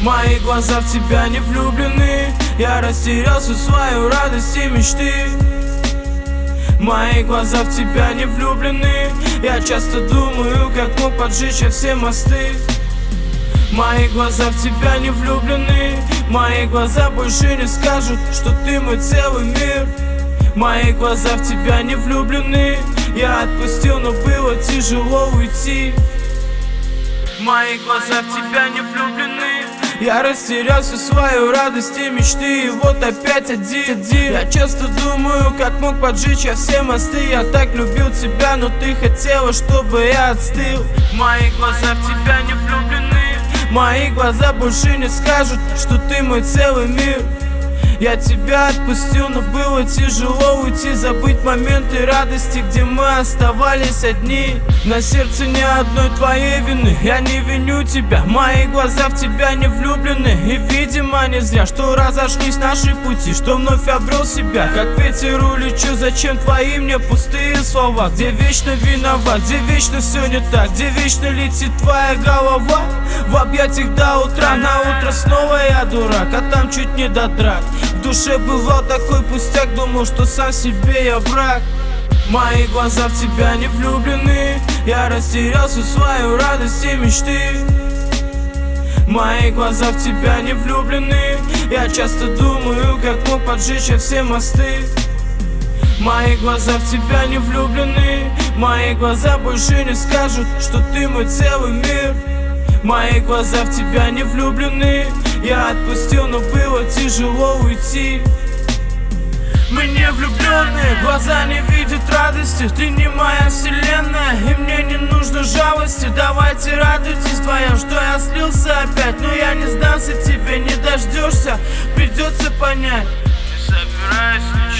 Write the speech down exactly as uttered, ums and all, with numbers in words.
Мои глаза в тебя не влюблены. Я растерялся в свою радость и мечты. Мои глаза в тебя не влюблены. Я часто думаю, как мог поджечь я все мосты. Мои глаза в тебя не влюблены. Мои глаза больше не скажут, что ты мой целый мир. Мои глаза в тебя не влюблены. Я отпустил, но было тяжело уйти. Мои глаза в тебя не влюблены. Я растерялся в свою радость и мечты. И вот опять один, один. Я часто думаю, как мог поджечь я все мосты. Я так любил тебя, но ты хотела, чтобы я отстыл. Мои глаза в тебя не влюблены. Мои глаза больше не скажут, что ты мой целый мир. Я тебя отпустил, но было тяжело уйти. Забыть моменты радости, где мы оставались одни. На сердце ни одной твоей вины, я не виню тебя. Мои глаза в тебя не влюблены. И видимо не зря, что разошлись наши пути, что вновь обрел себя. Как ветер улечу, зачем твои мне пустые слова? Где вечно виноват, где вечно все не так, где вечно летит твоя голова в объятиях до утра. На утро снова я дурак, а там чуть не до драк. В душе бывал такой пустяк, думал, что сам себе я враг. Мои глаза в тебя не влюблены. Я растерялся в свою радость и мечты. Мои глаза в тебя не влюблены. Я часто думаю, как мог поджечь я все мосты. Мои глаза в тебя не влюблены. Мои глаза больше не скажут, что ты мой целый мир. Мои глаза в тебя не влюблены. Я отпустил, но было тяжело уйти. Мы не влюбленные, глаза не видят радости. Ты не моя вселенная, и мне не нужно жалости. Давайте радуйтесь вдвоем, что я слился опять. Но я не сдамся тебе, не дождешься, придется понять. Не собираюсь